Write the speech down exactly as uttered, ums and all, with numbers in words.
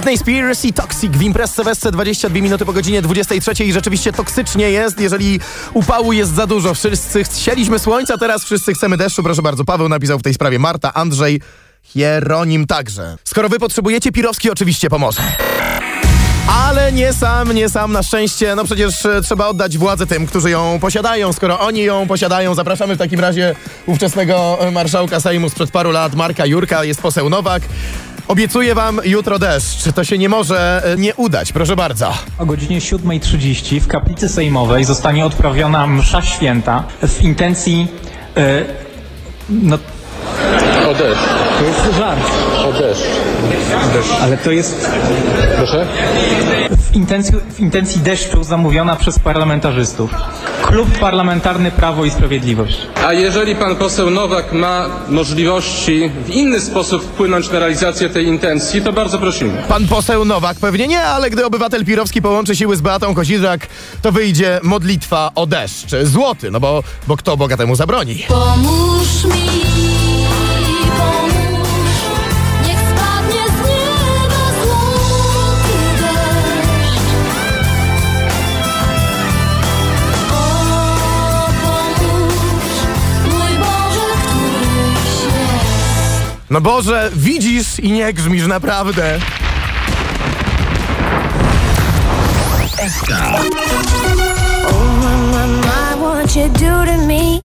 Britney Spears i Toxic w Imprezce Wesce, dwadzieścia dwie minuty po godzinie dwudziestej trzeciej. Rzeczywiście toksycznie jest, jeżeli upału jest za dużo. Wszyscy chcieliśmy słońca, teraz wszyscy chcemy deszczu. Proszę bardzo, Paweł napisał w tej sprawie, Marta, Andrzej, Hieronim także. Skoro wy potrzebujecie, Pirowski oczywiście pomoże. Ale nie sam, nie sam, na szczęście. No przecież e, trzeba oddać władzę tym, którzy ją posiadają. Skoro oni ją posiadają, zapraszamy w takim razie ówczesnego marszałka Sejmu sprzed paru lat, Marka Jurka, jest poseł Nowak. Obiecuję wam jutro deszcz. To się nie może e, nie udać. Proszę bardzo. O godzinie siódmej trzydzieści w kaplicy sejmowej zostanie odprawiona msza święta w intencji... E, no... O deszcz. To jest żart. O deszcz. deszcz. Ale to jest... Proszę? W intencji, w intencji deszczu zamówiona przez parlamentarzystów. Klub Parlamentarny Prawo i Sprawiedliwość. A jeżeli pan poseł Nowak ma możliwości w inny sposób wpłynąć na realizację tej intencji, to bardzo prosimy. Pan poseł Nowak pewnie nie, ale gdy obywatel Pirowski połączy siły z Beatą Kozidrak, to wyjdzie modlitwa o deszcz. Złoty, no bo, bo kto Boga temu zabroni? Pomóż mi. No Boże, widzisz i nie grzmisz naprawdę. Oh, my, my, my, what you do to me.